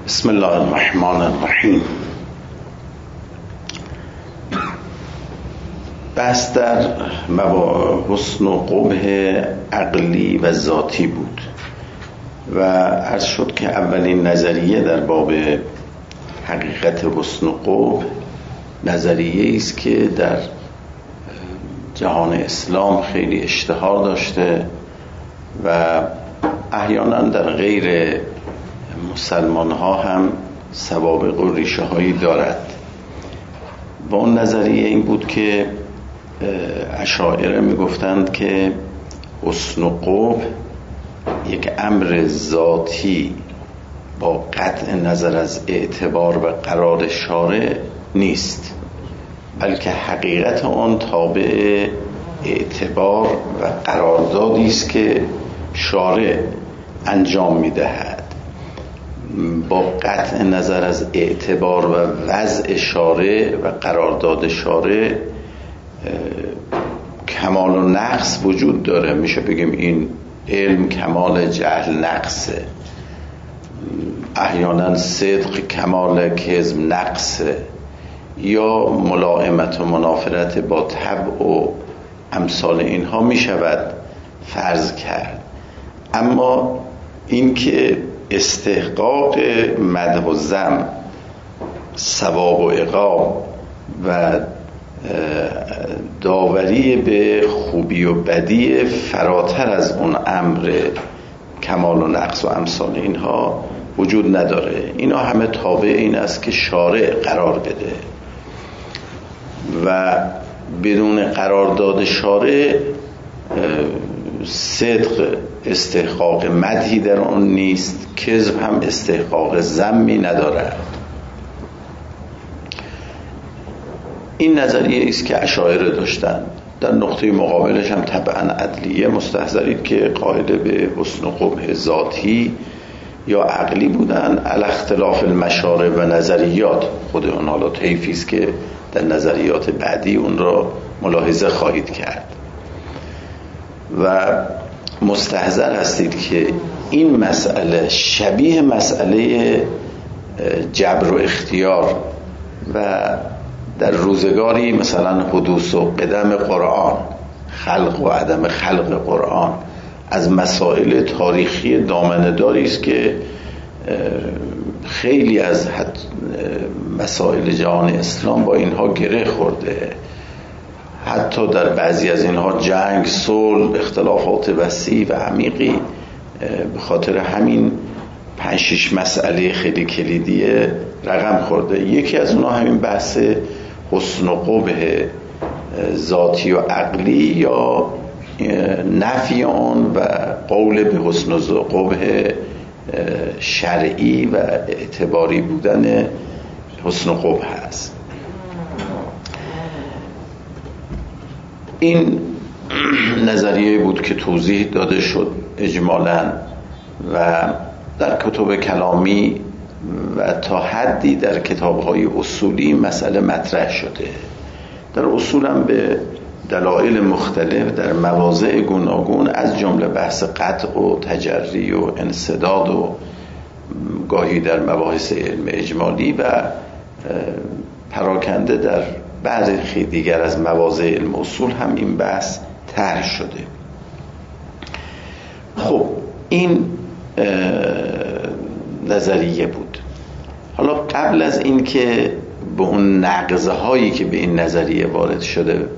بسم الله الرحمن الرحیم. بحث در حسن و قبح عقلی و ذاتی بود و عرض شد که اولین نظریه در باب حقیقت حسن و قبح نظریه است که در جهان اسلام خیلی اشتهار داشته و احیانا در غیر مسلمان ها هم سوابق و ریشه هایی دارد. و اون نظریه این بود که اشاعره میگفتند که حسن و قبح یک امر ذاتی با قطع نظر از اعتبار و قرار شارع نیست، بلکه حقیقت آن تابع اعتبار و قراردادی است که شارع انجام میدهد. با قطع نظر از اعتبار و وضع شارع و قرارداد شارع کمال و نقص وجود داره. میشه بگیم این علم کمال، جهل نقصه، احیانا صدق کمال، کذب نقصه، یا ملائمت و منافرت با طبع و امثال اینها میشود فرض کرد. اما این که استحقاق مدح و ذم، ثواب و عقاب و داوری به خوبی و بدی فراتر از اون امر کمال و نقص و امثال اینها وجود نداره. اینا همه تابع این است که شارع قرار بده و بدون قرارداد شارع صدق استحقاق مدحی در آن نیست، کذب هم استحقاق ذمی ندارد. این نظریه است که اشاعره داشتند. در نقطه مقابلش هم طبعا عدلیه مستحضرید که قائل به حسن و قبح ذاتی یا عقلی بودن، علی اختلاف المشارع و نظریات. خود اون حالا طیفی است که در نظریات بعدی اون را ملاحظه خواهید کرد و مستحضر هستید که این مسئله شبیه مسئله جبر و اختیار و در روزگاری مثلا حدوث و قدم قرآن، خلق و عدم خلق قرآن، از مسائل تاریخی دامنه‌داری است که خیلی از مسائل جهان اسلام با اینها گره خورده. حتی در بعضی از اینها جنگ، صلح، اختلافات وسیع و عمیقی به خاطر همین 5-6 مسئله خیلی کلیدی رقم خورده. یکی از اونها همین بحث حسن و قبح ذاتی و عقلی یا نفی آن و قول به حسن و قبح شرعی و اعتباری بودن حسن و قبح هست. این نظریه بود که توضیح داده شد اجمالاً و در کتب کلامی و تا حدی در کتاب‌های اصولی مسئله مطرح شده. در اصول هم به دلایل مختلف در مواضع گوناگون، از جمله بحث قطع و تجری و انسداد و گاهی در مباحث علم اجمالی و پراکنده در بعضی دیگر از مواضع علم اصول هم این بحث طرح شده. خب این نظریه بود. حالا قبل از این که به اون نقضه هایی که به این نظریه وارد شده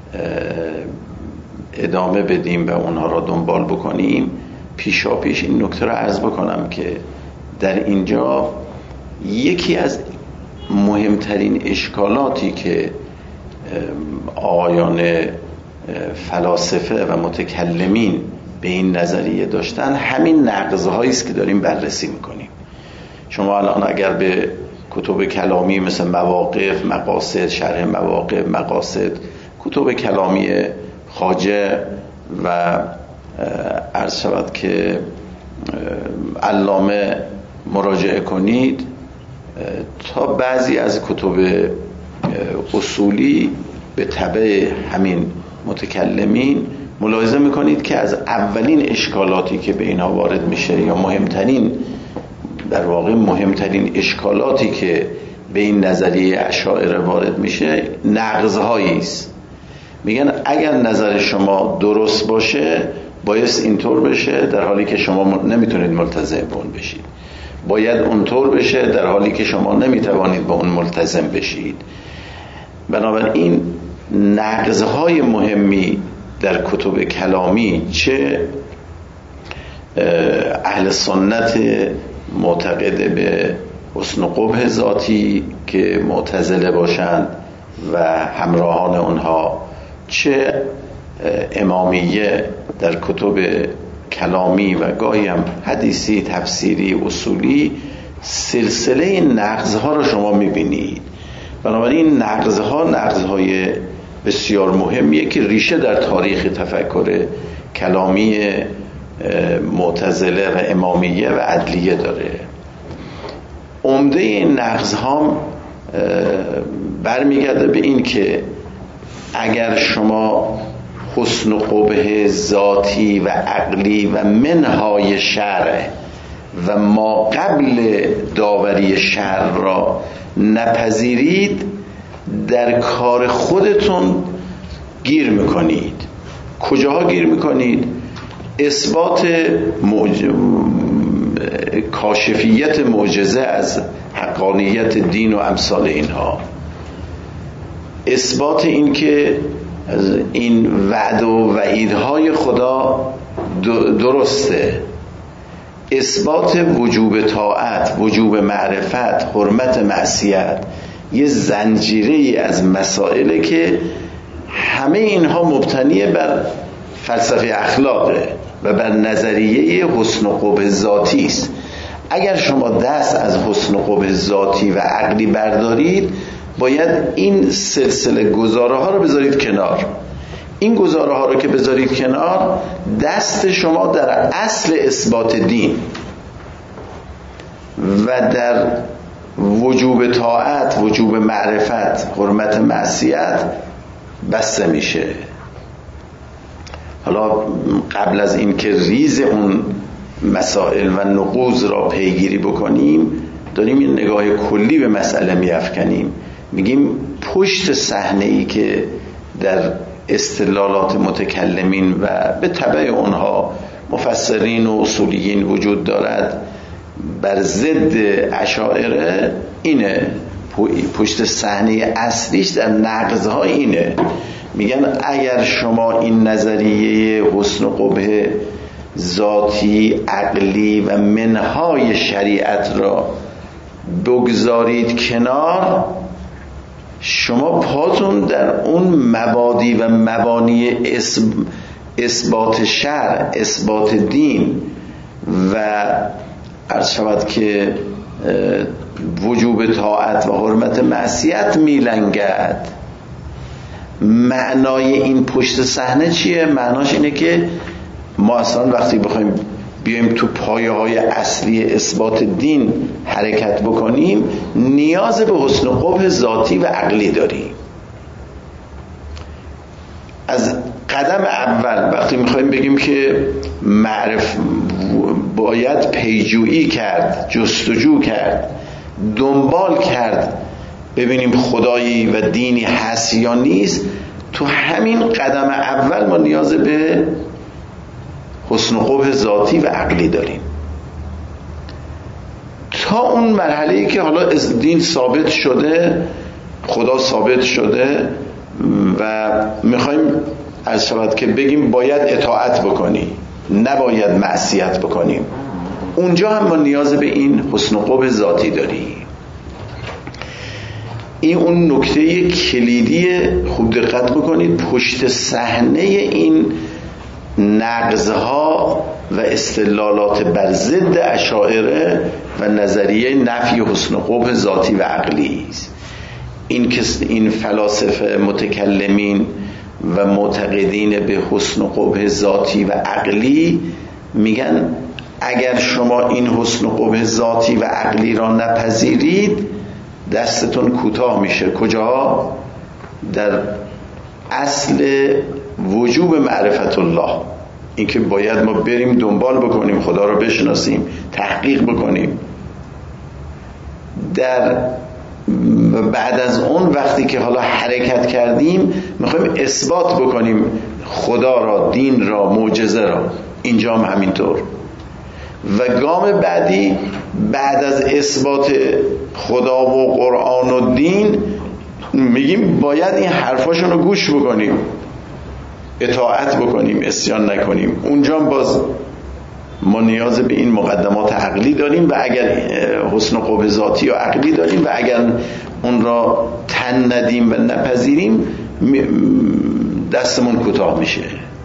ادامه بدیم و اونها را دنبال بکنیم، پیشا پیش این نکته را عرض بکنم که در اینجا یکی از مهمترین اشکالاتی که آقایان فلاسفه و متکلمین به این نظریه داشتن همین نقضه هایی است که داریم بررسی میکنیم. شما الان اگر به کتب کلامی مثل مواقف، مقاصد، شرح مواقف، مقاصد، کتب کلامی خواجه و عرض شود که علامه مراجعه کنید، تا بعضی از کتب اصولی به تبع همین متکلمین ملاحظه میکنید که از اولین اشکالاتی که به اینها وارد میشه یا مهمترین در واقع مهمترین اشکالاتی که به این نظریه اشاعره وارد میشه نقض‌هایی است. میگن اگر نظر شما درست باشه باید اینطور بشه، در حالی که شما نمیتونید ملتزم به اون بشید. باید اونطور بشه، در حالی که شما نمیتوانید به اون ملتزم بشید. بنابراین نقض‌های مهمی در کتب کلامی، چه اهل سنت معتقد به حسن و قبح ذاتی که معتزله باشند و همراهان اونها، چه امامیه در کتب کلامی و گاهی هم حدیثی، تفسیری، اصولی، سلسله نقض‌ها رو شما میبینید. بنابراین نقض‌های بسیار مهمیه که ریشه در تاریخ تفکر کلامی معتزله و امامیه و عدلیه داره. عمده این نقض‌ها برمیگرده به این که اگر شما حسن و قبح ذاتی و عقلی و منهای شرع و ما قبل داوری شرع را نپذیرید، در کار خودتون گیر میکنید. کجاها گیر میکنید؟ اثبات کاشفیت معجزه از حقانیت دین و امثال اینها، اثبات این که این وعد و وعیدهای خدا درسته، اثبات وجوب طاعت، وجوب معرفت، حرمت معصیت، یه زنجیره از مسائله که همه اینها مبتنی بر فلسفه اخلاقه و بر نظریه حسن و قبح ذاتی است. اگر شما دست از حسن و قبح ذاتی و عقلی بردارید، باید این سلسله گزاره ها رو بذارید کنار. این گزاره ها رو که بذارید کنار، دست شما در اصل اثبات دین و در وجوب طاعت، وجوب معرفت، حرمت معصیت بسته میشه. حالا قبل از این که ریز اون مسائل و نقوض را پیگیری بکنیم، داریم این نگاه کلی به مسئله میافکنیم. میگیم پشت صحنه‌ای که در استدلالات متکلمین و به تبع اونها مفسرین و اصولیین وجود دارد بر ضد اشاعره، اینه پشت صحنه اصلیش در نقض‌ها اینه. میگن اگر شما این نظریه حسن و قبح ذاتی، عقلی و منهای شریعت را بگذارید کنار، شما پاتون در اون مبادی و مبانی اثبات شرع، اثبات دین و عرض شود که وجوب طاعت و حرمت معصیت میلنگد. معنای این پشت صحنه چیه؟ معناش اینه که ما اصلا وقتی بخوایم بیایم تو پایه های اصلی اثبات دین حرکت بکنیم، نیاز به حسن و قبح ذاتی و عقلی داریم. از قدم اول وقتی میخوایم بگیم که باید پیجویی کرد، جستجو کرد، دنبال کرد ببینیم خدایی و دینی هست یا نیست، تو همین قدم اول ما نیاز به حسن و قبح ذاتی و عقلی داریم. تا اون مرحله‌ای که حالا دین ثابت شده، خدا ثابت شده و میخوایم از شود که بگیم باید اطاعت بکنی، نباید معصیت بکنیم، اونجا هم ما نیاز به این حسن و قبح ذاتی داریم. این اون نکته کلیدی، خوب دقت بکنید، پشت صحنه این نقضها و استدلالات بر ضد اشاعره و نظریه نفی حسن و قبح ذاتی و عقلی است. این فلاسفه متکلمین و معتقدین به حسن و قبح ذاتی و عقلی میگن اگر شما این حسن و قبح ذاتی و عقلی را نپذیرید، دستتون کوتاه میشه. کجا؟ در اصل وجوب معرفت الله، این که باید ما بریم دنبال بکنیم، خدا را بشناسیم، تحقیق بکنیم. بعد از اون وقتی که حالا حرکت کردیم میخوایم اثبات بکنیم خدا را، دین را، معجزه را. اینجا هم همینطور. و گام بعدی بعد از اثبات خدا و قرآن و دین میگیم باید این حرفاشون رو گوش بکنیم، اطاعت بکنیم، عصیان نکنیم. اونجا باز ما نیاز به این مقدمات عقلی داریم و اگر حسن و قبح ذاتی و عقلی داریم و اگر اون را تن ندیم و نپذیریم دستمون کوتاه میشه.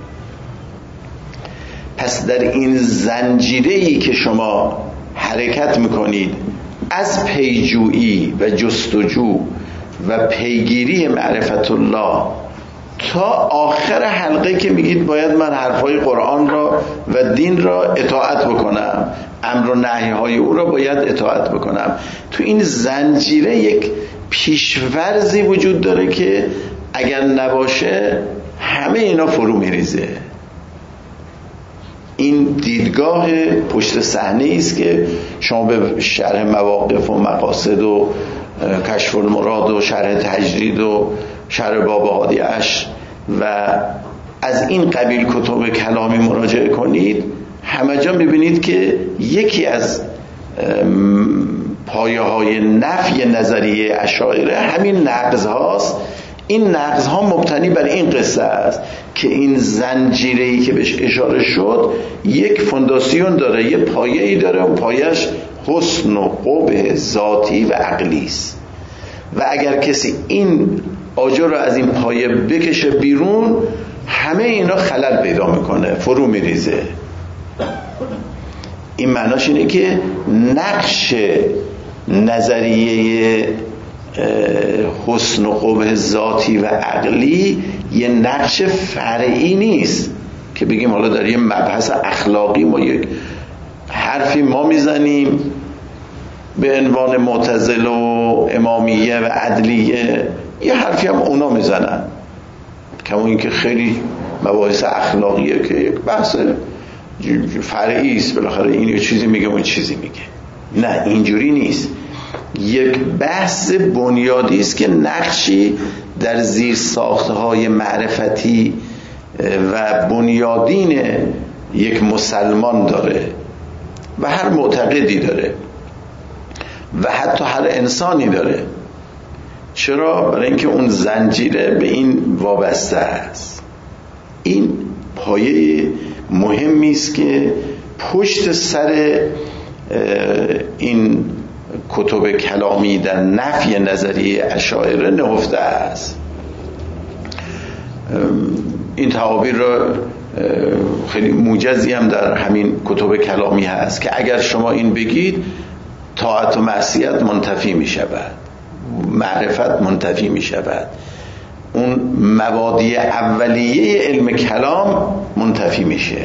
پس در این زنجیره‌ای که شما حرکت میکنید از پیجویی و جستجو و پیگیری معرفت الله تا آخر حلقه که میگید باید من حرفای قرآن را و دین را اطاعت بکنم، امر و نهی‌های او را باید اطاعت بکنم، تو این زنجیره یک پیشورزی وجود داره که اگر نباشه همه اینا فرو میریزه. این دیدگاه پشت صحنه است که شما به شرح مواقف و مقاصد و کشف المراد و شرح تجرید و شرح باب هادی عشر و از این قبیل کتب کلامی مراجعه کنید، همه جا میبینید که یکی از پایه های نفی نظریه اشاعره همین نقض هاست. این نقض ها مبتنی بر این قصه است که این زنجیره‌ای که بهش اشاره شد یک فونداسیون داره، یه پایه‌ای داره، اون پایه‌اش حسن و قبح ذاتی و عقلی است و اگر کسی این آجر رو از این پایه بکشه بیرون همه اینا خلل پیدا میکنه، فرو میریزه. این معناش اینه که نقش نظریه حسن و قبح ذاتی و عقلی یه نقش فرعی نیست که بگیم حالا در یه مبحث اخلاقی ما یک حرفی ما میزنیم به عنوان معتزله و امامیه و عدلیه، یه حرفی هم اونا میزنن، کما این که خیلی مباحث اخلاقیه که یک بحث فرعی است، بالاخره این یه چیزی میگه اون چیزی میگه. نه، اینجوری نیست. یک بحث بنیادی است که نقشی در زیر ساختهای معرفتی و بنیادین یک مسلمان داره و هر معتقدی داره و حتی هر انسانی داره. چرا؟ برای اینکه اون زنجیره به این وابسته است. این پایه مهمی است که پشت سر این کتب کلامی در نفی نظریه اشاعره نهفته است. این تعابیر را خیلی موجزی هم در همین کتب کلامی هست که اگر شما این بگید طاعت و معصیت منتفی می شود، معرفت منتفی می شود، اون مبادی اولیه علم کلام منتفی میشه.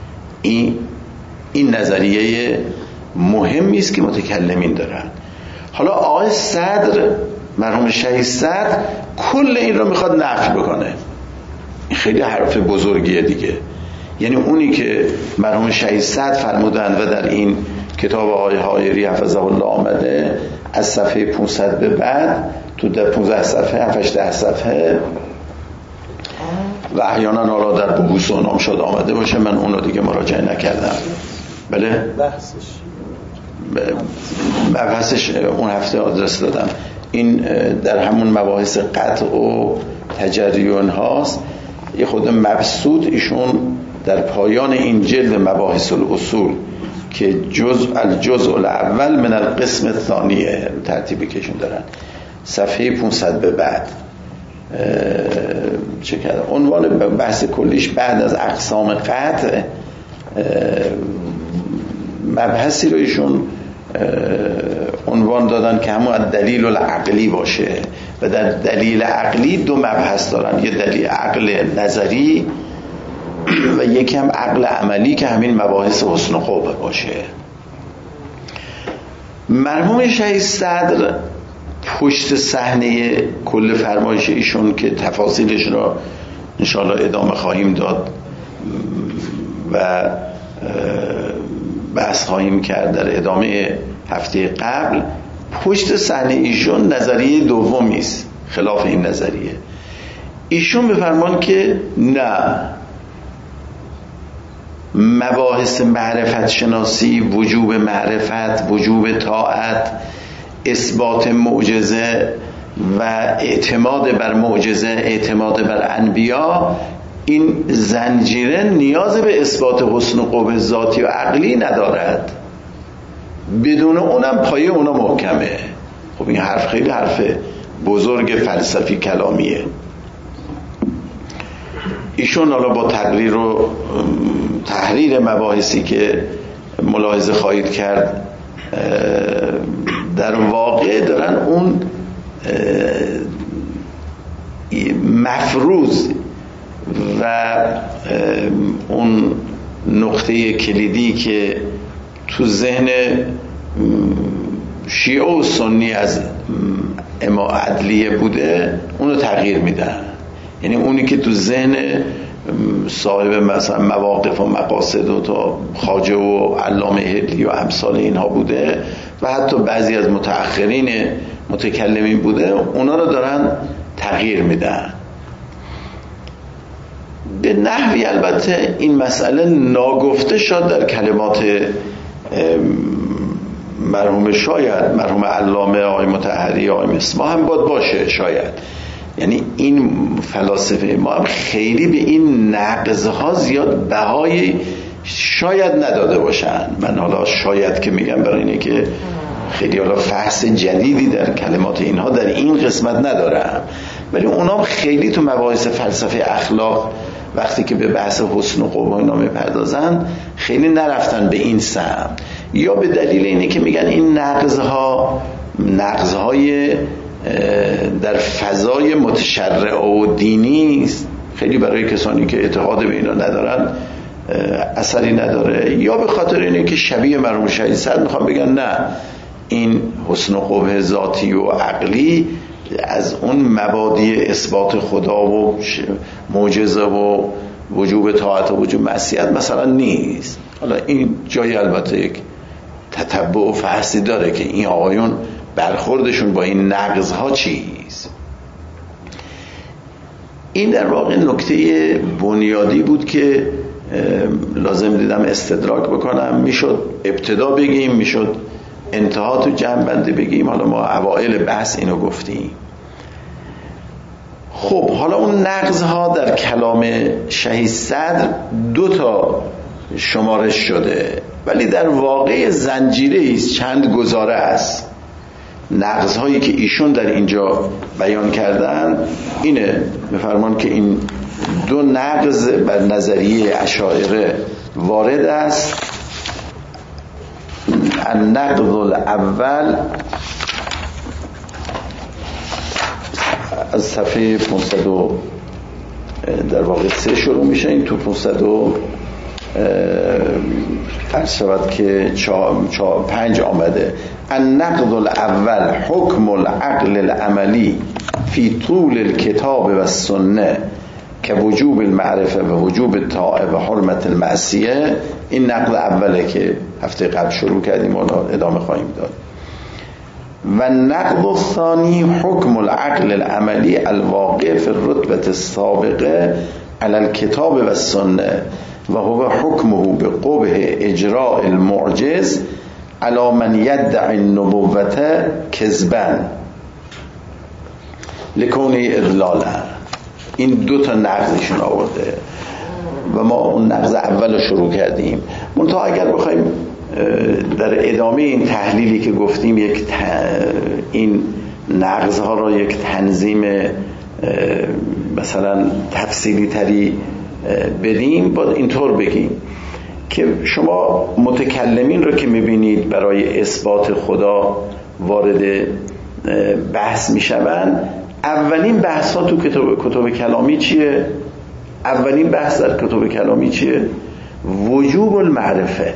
این نظریه مهمی است که متکلمین دارن. حالا آقای صدر، مرحوم شهید صدر، کل این رو میخواد نفی بکنه. این خیلی حرف بزرگیه دیگه. یعنی اونی که مرحوم شهید صدر فرمودند و در این کتاب آقای حایری حفظه الله آمده از صفحه 500 به بعد تو در 15 صفحه 18 صفحه و احیانا حالا در بحوث و نامشاد آمده باشه، من اون رو دیگه مراجعه نکردم. بله؟ بحثش اون هفته آدرس دادم. این در همون مباحث قطع و تجریون هاست. یه خود مبسوط ایشون در پایان این جلد مباحث الاصول که الجزء الاول من القسم الثانیه ترتیبی کشون دارن، صفحه 500 به بعد چه کرده؟ عنوان بحث کلیش بعد از اقسام قطع مبحثی رو ایشون عنوان دادن که همون دلیل العقلی باشه و در دلیل عقلی دو مبحث دارن، یه دلیل عقل نظری و یکی هم عقل عملی که همین مباحث حسن و قبح باشه. مرحوم شهید صدر پشت صحنه کل فرمایش ایشون که تفاصیلش را انشاءالله ادامه خواهیم داد و بحث خواهیم کرد در ادامه هفته قبل، پشت صحنه ایشون نظریه دومی است، خلاف این نظریه. ایشون بفرمان که نه، مباحث معرفت شناسی، وجوب معرفت، وجوب طاعت، اثبات معجزه و اعتماد بر معجزه، اعتماد بر انبیا، این زنجیره نیاز به اثبات حسن و قبح ذاتی و عقلی ندارد، بدون اونم پایه اونا محکمه. خب این حرف خیلی حرف بزرگ فلسفی کلامیه. ایشون حالا با تحریر مباحثی که ملاحظه خواهید کرد در واقع دارن اون مفروض و اون نقطه کلیدی که تو ذهن شیعه و سنی از عدلیه بوده اونو تغییر میدن. یعنی اونی که تو ذهن صاحب مثلا مواقف و مقاصد و تا خواجه و علامه هدلی و امثال اینها بوده و حتی بعضی از متأخرین متکلمین بوده، اونا رو دارن تغییر میدن به نحوی. البته این مسئله ناگفته شد در کلمات مرحوم علامه آقای مطهری، آقای مصباح هم باشه شاید. یعنی این فلاسفه ما هم خیلی به این نقضها زیاد بهای شاید نداده باشن. من حالا شاید که میگم برای اینه که خیلی حالا فحص جدیدی در کلمات اینها در این قسمت ندارم، ولی اونا هم خیلی تو مباحث فلسفه اخلاق وقتی که به بحث حسن و قبح اینا میپردازن خیلی نرفتن به این سمت، یا به دلیل اینه که میگن این نقضهای در فضای متشرع و دینی است، خیلی برای کسانی که اعتقاد به اینا ندارن اثری نداره، یا به خاطر اینه که شبیه مرحوم شهید صدر میخوام بگن نه، این حسن و قبح ذاتی و عقلی از اون مبادی اثبات خدا و معجزه و وجوب طاعت و وجوب معصیت مثلا نیست. حالا این جای البته یک تتبع و فحصی داره که این آقایون برخوردشون با این نقضها چیست. این در واقع نکته بنیادی بود که لازم دیدم استدراک بکنم. میشد ابتدا بگیم، میشد انتها تو جمع بندی بگیم، حالا ما اوائل بحث اینو گفتیم. خب حالا اون نقضها در کلام شهید صدر 2 شمارش شده، ولی در واقع زنجیره است، چند گزاره است. نقضهایی که ایشون در اینجا بیان کردن اینه، بفرمان که این 2 نقض بر نظریه اشاعره وارد است. النقض الاول از صفحه 500 در واقع 3 شروع میشه، این تو 500 عرض شود که 5 آمده. النقض الاول حکم العقل العملی فی طول الکتاب و السنه که وجوب المعرفه و وجوب الطاعه و حرمت المعصیه. این نقل اوله که هفته قبل شروع کردیم و ادامه خواهیم داد. و نقض الثانی حکم العقل العملی الواقع فی الرتبه السابقه علی الکتاب و السنه و هو حکمه بقبح اجراء المعجز علی من یدعی النبوة کذبا لکونه اضلالا. این 2 نقضشون آورده و ما اون نقض اول رو شروع کردیم. منتها اگر بخوایم در ادامه این تحلیلی که گفتیم این نقضها را یک تنظیم مثلا تفصیلی تری بدیم، باید اینطور بگیم که شما متکلمین رو که میبینید برای اثبات خدا وارد بحث میشوند، اولین بحث ها تو کتب کلامی چیه؟ اولین بحث در کتب کلامی چیه؟ وجوب المعرفه،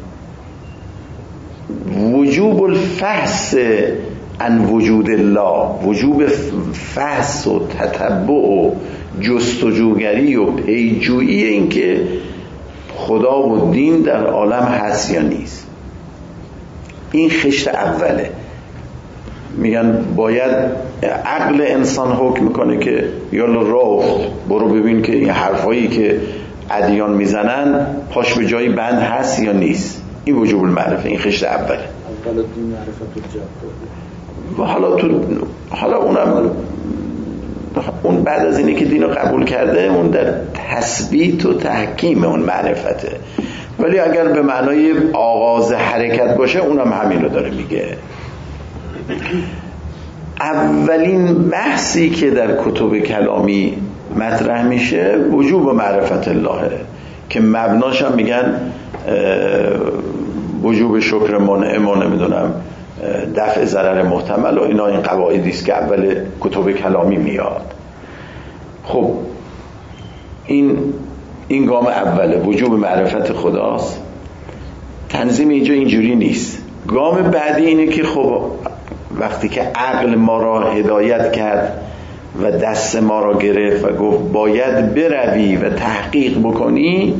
وجوب الفحص عن وجود الله، وجوب فحص و تتبع و جستجوگری و پیجویی این که خدا و دین در عالم هست یا نیست. این خشت اوله. میگن باید عقل انسان حکم میکنه که یالا راه برو ببین که این حرفایی که ادیان میزنن پاش به جایی بند هست یا نیست. این وجوب المعرفه، این خشت اوله. اول دین معرفت رو جاب. حالا اون بعد از اینه که دین رو قبول کرده، اون در تثبیت و تحکیم اون معرفته. ولی اگر به معنای آغاز حرکت باشه اونم همین رو داره میگه. اولین بحثی که در کتب کلامی مطرح میشه وجوب و معرفت الله که مبناش هم میگن وجوب شکر منعم و نمیدونم دفع ضرر محتمل و اینا. این قواعدی است که اول کتب کلامی میاد. خب این گام اوله، وجوب معرفت خداست. تنظیم اینجا اینجوری نیست. گام بعدی اینه که خب وقتی که عقل ما را هدایت کرد و دست ما را گرفت و گفت باید بروی و تحقیق بکنی،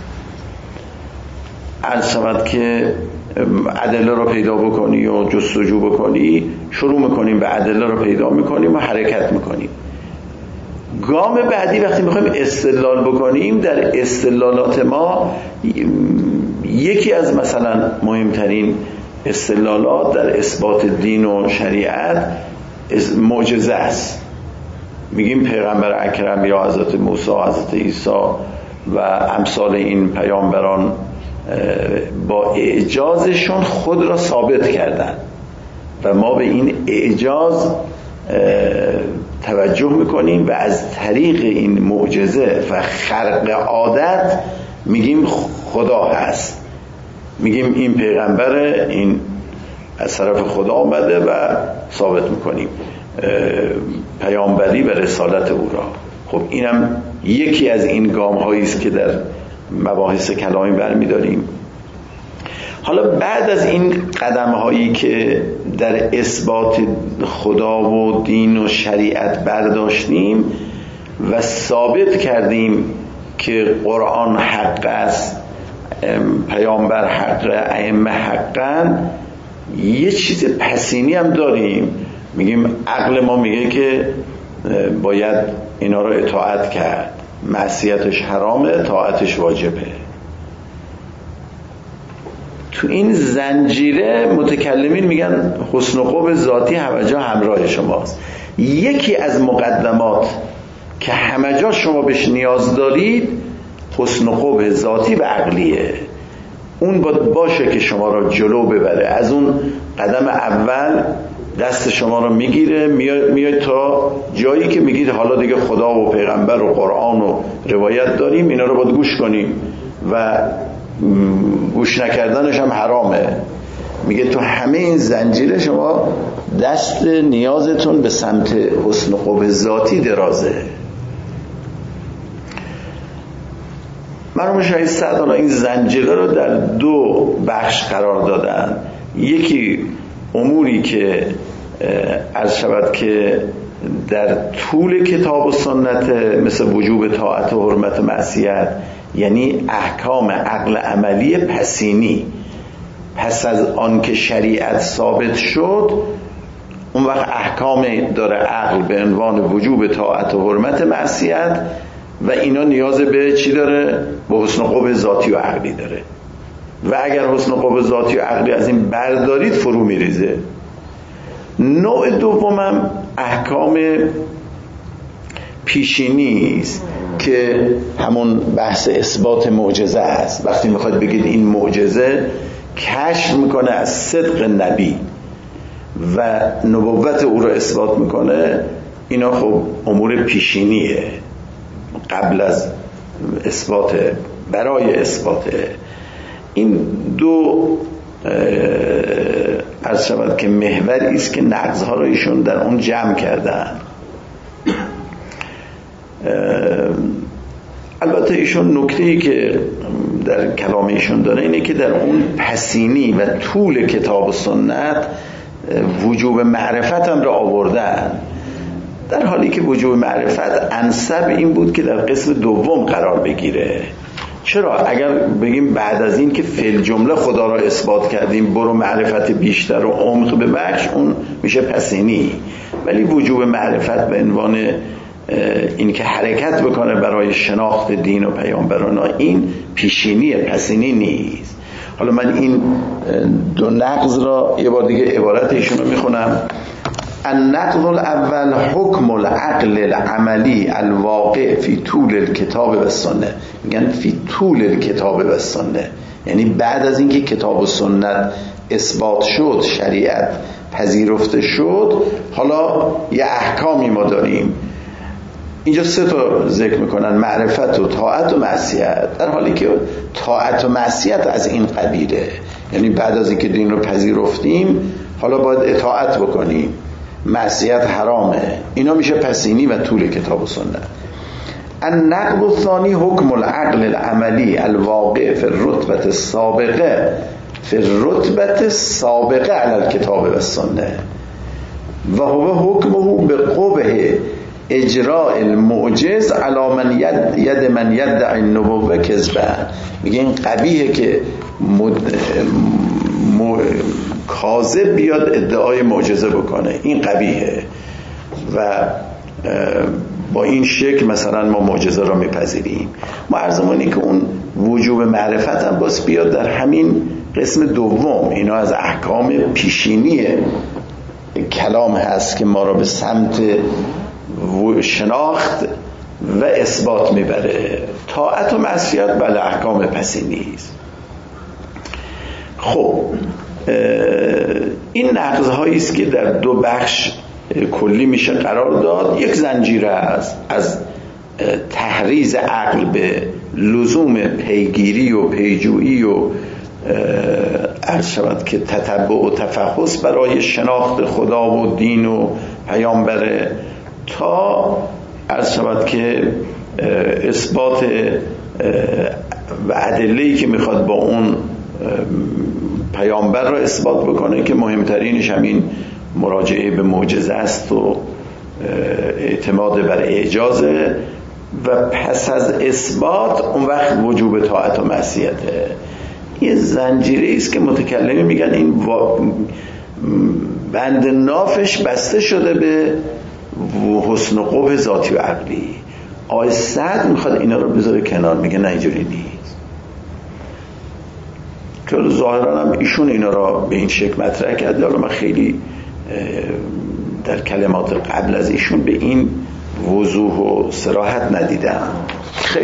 عرض شود که ادله رو پیدا بکنی و جستجو بکنی، شروع میکنیم به ادله رو پیدا میکنیم و حرکت میکنیم. گام بعدی وقتی میخوایم استدلال بکنیم، در استدلالات ما یکی از مثلا مهمترین استدلالات در اثبات دین و شریعت معجزه است. میگیم پیغمبر اکرم یا حضرت موسی، حضرت عیسی و امثال این پیامبران با اعجازشون خود را ثابت کردن و ما به این اعجاز توجه میکنیم و از طریق این معجزه و خرق عادت میگیم خدا هست، میگیم این پیغمبر، این از طرف خدا آمده و ثابت میکنیم پیامبری و رسالت او را. خب اینم یکی از این گام هایی است که در مباحث کلامی برمیداریم. حالا بعد از این قدم هایی که در اثبات خدا و دین و شریعت برداشتیم و ثابت کردیم که قرآن حق است، پیامبر حق، ائمه حقن، یه چیز پسینی هم داریم. میگیم عقل ما میگه که باید اینا رو اطاعت کرد، معصیتش حرامه، اطاعتش واجبه. تو این زنجیره متکلمین میگن حسن و خوب ذاتی همه جا همراه شماست. یکی از مقدمات که همه جا شما بهش نیاز دارید حسن و خوب ذاتی و عقلیه. اون باشه که شما را جلو ببره. از اون قدم اول دست شما رو میگیره، میاد تا جایی که میگید حالا دیگه خدا و پیغمبر و قرآن و روایت داریم، اینا رو باید گوش کنیم و گوش نکردنش هم حرامه. میگه تو همه این زنجیره شما دست نیازتون به سمت حسن و خوب ذاتی درازه. مرحوم شهید سعد حالا این زنجیره رو در دو بخش قرار دادن. یکی اموری که عرض شود که در طول کتاب و سنت، مثل وجوب طاعت و حرمت معصیت، یعنی احکام عقل عملی پسینی. پس از آن که شریعت ثابت شد، اون وقت احکام داره عقل به عنوان وجوب طاعت و حرمت معصیت و اینا نیاز به چی داره؟ به حسن و خوب ذاتی و عقلی داره. و اگر حسن و خوب ذاتی و عقلی از این بردارید فرو میریزه. نوع دومم احکام پیشینی است که همون بحث اثبات معجزه است. وقتی میخواد بگید این معجزه کشف میکنه از صدق نبی و نبوت او رو اثبات میکنه، اینا خب امور پیشینیه، قبل از اثبات، برای اثبات. این دو عرض شود که محوری است که نقض‌ها رو ایشون در اون جمع کردن. البته ایشون نکته‌ای که در کلام ایشون داره اینه که در اون پسینی و طول کتاب و سنت وجوب معرفت هم را آوردن، در حالی که وجوب معرفت انسب این بود که در قسم دوم قرار بگیره. چرا؟ اگر بگیم بعد از این که فعل جمله خدا را اثبات کردیم برو معرفت بیشتر و عمق ببخش، اون میشه پسینی. ولی وجوب معرفت به عنوان این که حرکت بکنه برای شناخت دین و پیامبران، این پیشینی پسینی نیست. حالا من این دو نقض را یه بار دیگه عبارت ایشون رو میخونم. النقض الاول حکم العقل العملی الواقع فی طول الکتاب و سنه. میگن فی طول الکتاب و سنه، یعنی بعد از اینکه کتاب و سنت اثبات شد، شریعت پذیرفته شد، حالا یه احکامی ما داریم. اینجا 3 تا ذکر میکنن: معرفت و طاعت و معصیت، در حالی که طاعت و معصیت از این قبیله، یعنی بعد از اینکه دین رو پذیرفتیم حالا باید اطاعت بکنیم، معصیت حرامه. اینا میشه پسینی و طول کتاب و سنت. النقض الثانی حکم العقل العملی الواقع فی الرتبة السابقه علی الکتاب و السنه و هو حکمه بقبح اجراء المعجز علی من ید من یدعی النبوة کذبا. میگه این قبیحه که کاذب بیاد ادعای معجزه بکنه، این قبیحه و با این شکل مثلا ما معجزه را میپذیریم. ما عرضمونی که اون وجوب معرفت هم باز بیاد در همین قسم دوم. اینا از احکام پیشینی کلام هست که ما را به سمت شناخت و اثبات میبره. طاعت و معصیت بله احکام پسینی است. خب این نقض هایی است که در 2 بخش کلی میشه قرار داد. یک زنجیره است از تحریض عقل به لزوم پیگیری و پیجویی و عرض شود که تتبع و تفحص برای شناخت خدا و دین و پیامبره، تا عرض شود که اثبات و ادله‌ای که میخواد با اون پیامبر را اثبات بکنه، که مهمترینش همین مراجعه به معجزه است و اعتماد بر اعجازه. و پس از اثبات اون وقت وجوب طاعت و معصیته. یه زنجیره است که متکلمی میگن این بند نافش بسته شده به حسن و قبح ذاتی و عقلی. آقای سعد میخواد اینا رو بذاره کنار، میگه نه اینجوری نیست. که ظاهرا هم ایشون اینا را به این شکل مطرح کرده. حالا من خیلی در کلمات قبل از ایشون به این وضوح و صراحت ندیدم. خیلی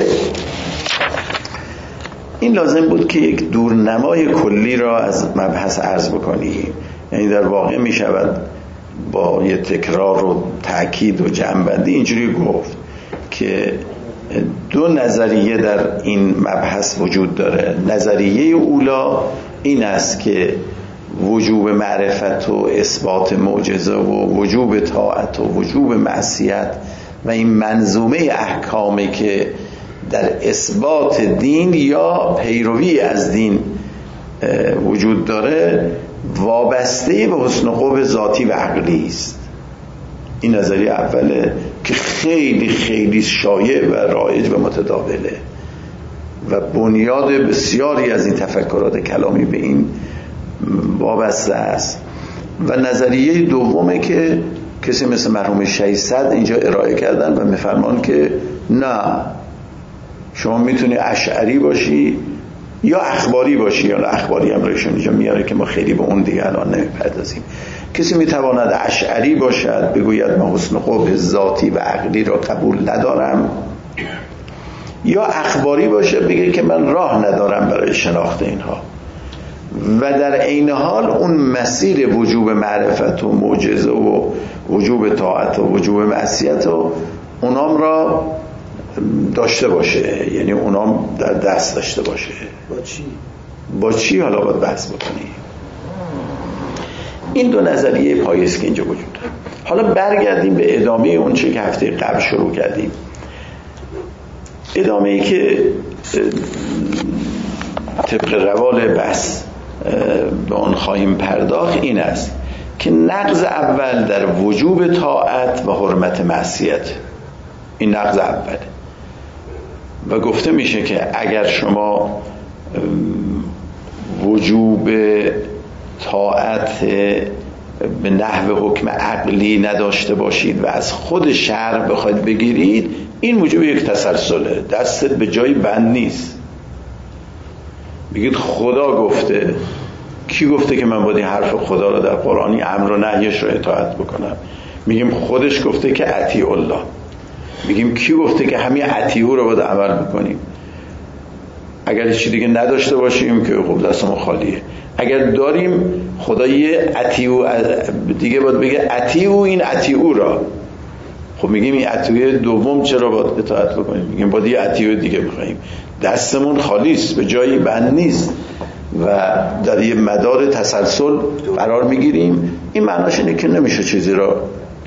این لازم بود که یک دورنمای کلی را از مبحث عرض بکنیم. یعنی در واقع می شود با یه تکرار و تأکید و جمع‌بندی اینجوری گفت که 2 نظریه در این مبحث وجود داره. نظریه اولا این است که وجوب معرفت و اثبات معجزه و وجوب طاعت و وجوب معصیت و این منظومه احکامی که در اثبات دین یا پیروی از دین وجود داره وابسته به حسن و قبح ذاتی و عقلی است. این نظریه اوله که خیلی خیلی شایع و رایج و متداوله و بنیاد بسیاری از این تفکرات کلامی به این وابسته است. و نظریه دومه که کسی مثل مرحوم شهید صدر اینجا ارائه کردن و میفرمان که نه، شما میتونی اشعری باشی یا اخباری باشی. یا اخباری هم روشون اینجا میاره که ما خیلی به اون دیگه الان نمیپردازیم. کسی میتواند اشعری باشد بگوید من حسن قبح ذاتی و عقلی را قبول ندارم، یا اخباری باشه بگه که من راه ندارم برای شناخت اینها، و در عین حال اون مسیر وجوب معرفت و معجزه و وجوب طاعت و وجوب معصیت و اونام را داشته باشه، یعنی اونام در دست داشته باشه. با چی حالا باید بحث بکنیم. این 2 نظریه پایه‌ای که اینجا وجود داره. حالا برگردیم به ادامه اون چه که هفته قبل شروع کردیم. ادامه‌ای که طبق روال بحث به آن خواهیم پرداخت این است که نقض اول در وجوب طاعت و حرمت معصیت. این نقض اول. و گفته میشه که اگر شما وجوب طاعت به نحو حکم عقلی نداشته باشید و از خود شرع بخواید بگیرید، این موجب یک تسلسله، دستت به جایی بند نیست. بگید خدا گفته، کی گفته که من باید این حرف خدا رو در قرآنی امر و نهیش رو اطاعت بکنم؟ میگیم خودش گفته که اطیع الله. میگیم کی گفته که همین اطیعه رو باید عمل بکنیم؟ اگر هیچ دیگه نداشته باشیم که خب دست ما خالیه. اگر داریم خدای اطیعو دیگه باید بگه اطیعو این اطیعو را. خب میگیم این اطیعه دوم چرا باید اطاعت بکنیم؟ میگیم باید یه اطیعه دیگه بخوایم. دستمون خالیست، به جایی بند نیست و در یه مدار تسلسل قرار میگیریم. این معناش اینه که نمیشه چیزی را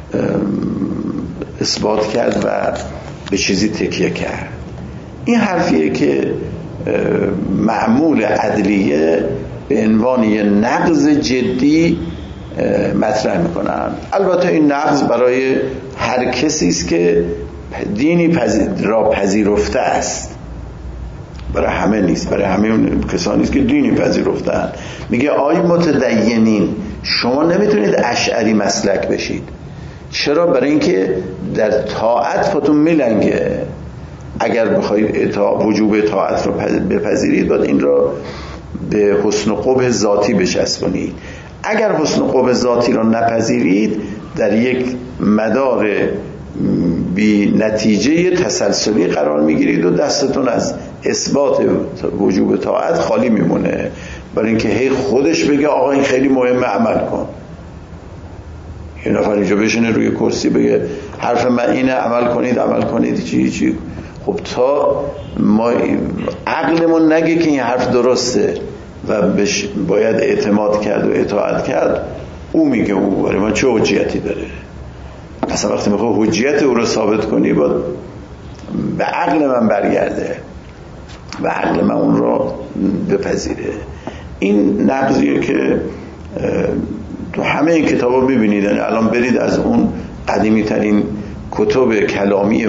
اثبات کرد و به چیزی تکیه کرد. این حرفیه که معمول عدلیه به عنوان یه نقض جدی مطرح میکنن. البته این نقض برای هر کسی است که دینی را پذیرفته است، برای همه نیست، برای همه اون کسانی است که دینی پذیرفتن. میگه آی متدینین، شما نمیتونید اشعری مسلک بشید. چرا؟ برای اینکه در طاعت پاتون میلنگه. اگر بخواید وجوب طاعت رو بپذیرید باید این را به حسن و قبح ذاتی بچسبونید. اگر حسن و قبح ذاتی را نپذیرید در یک مدار بی نتیجه تسلسلی قرار میگیرید و دستتون از اثبات وجوب طاعت خالی میمونه، برای اینکه هی خودش بگه آقا این خیلی مهمه عمل کن. یه نفر اینجا بشینه روی کرسی بگه حرف من اینه عمل کنید چی. خب تا ما عقلمون نگه که این حرف درسته و باید اعتماد کرد و اطاعت کرد، او میگه او برای من چه حجیتی داره؟ اصلا وقتی میخواد حجیت او رو ثابت کنی باید به عقل من برگرده و عقل من اون رو بپذیره. این نقضیه که تو همه این کتاب رو ببینید. یعنی الان برید از اون قدیمی ترین کتب کلامی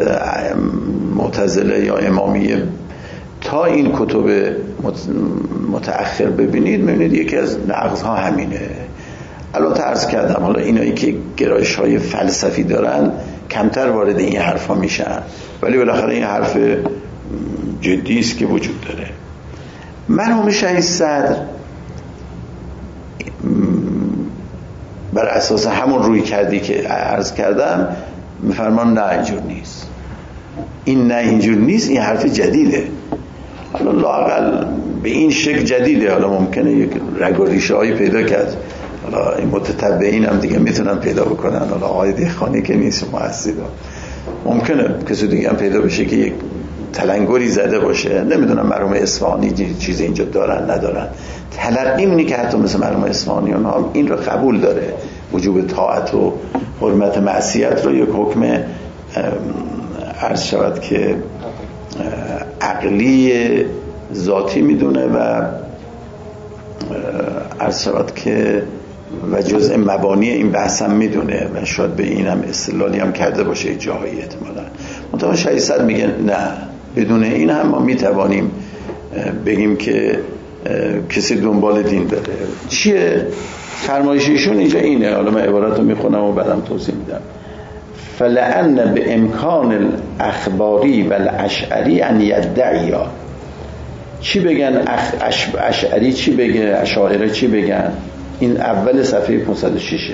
معتزله یا امامیه تا این کتب متأخر ببینید، میبینید یکی از نقضها همینه. الان عرض کردم حالا اینایی که گرایش های فلسفی دارن کمتر وارد این حرفا میشن، ولی بالاخره این حرف جدی است که وجود داره. مرحوم شهید صدر بر اساس همون روی کردی که عرض کردم میفرمان نه اینجور نیست. این نه اینجور نیست، این حرف جدیده. حالا لااقل به این شکل جدیده. حالا ممکنه یک رگ و ریشه هایی پیدا کرد، حالا این متتبعین هم دیگه میتونن پیدا بکنن. حالا آقای دیخانی که نیست محسیدا، ممکنه کسی دیگه هم پیدا بشه که یک تلنگری زده باشه. نمیدونم مرحوم اصفهانی چیز اینجا دارن ندارن. تلقی اینه که حتی مثل مرحوم اصفهانیان هم این رو قبول داره، وجوب طاعت و حرمت معصیت رو یک حکم عرض شود که عقلی ذاتی میدونه و عرض شود که و جزء مبانی این بحث هم میدونه و شاید به این هم استدلالی هم کرده باشه جاهایی احتمالاً. منتها شهید صدر میگه نه، بدون این هم ما میتوانیم بگیم که کسی دنبال دین داره. چیه فرمایش ایشون اینجا اینه؟ حالا من عبارت رو میخونم و بعدم توضیح میدم. فلعن به امکان الاخباری و الاشعری ان یدعیا. چی بگن اشعری؟ چی بگه اشاعره؟ چی بگن؟ این اول صفحه 506.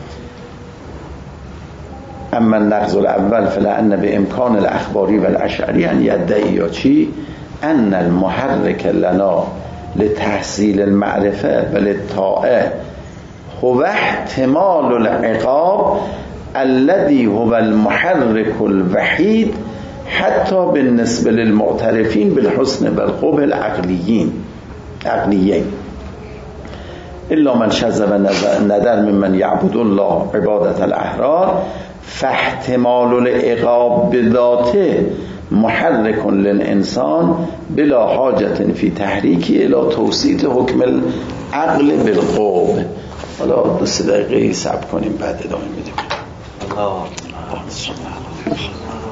اما النقض الاول فلعن به امکان الاخباری و الاشعری ان یدعیا چی؟ ان المحرک لنا لتحصیل المعرفه و للطاعه هو احتمال العقاب الذي هو المحرك الوحيد حتى بالنسبه للمعترفين بالحسن والقبح العقليين الا من شذ وندر ممن يعبد الله عباده الاحرار فاحتمال العقاب بذاته محرك للانسان بلا حاجه في تحريكه الى توسيط حكم العقل بالقبح. حالا 2 دقیقه صبر کنیم بعد ادامه میدیم.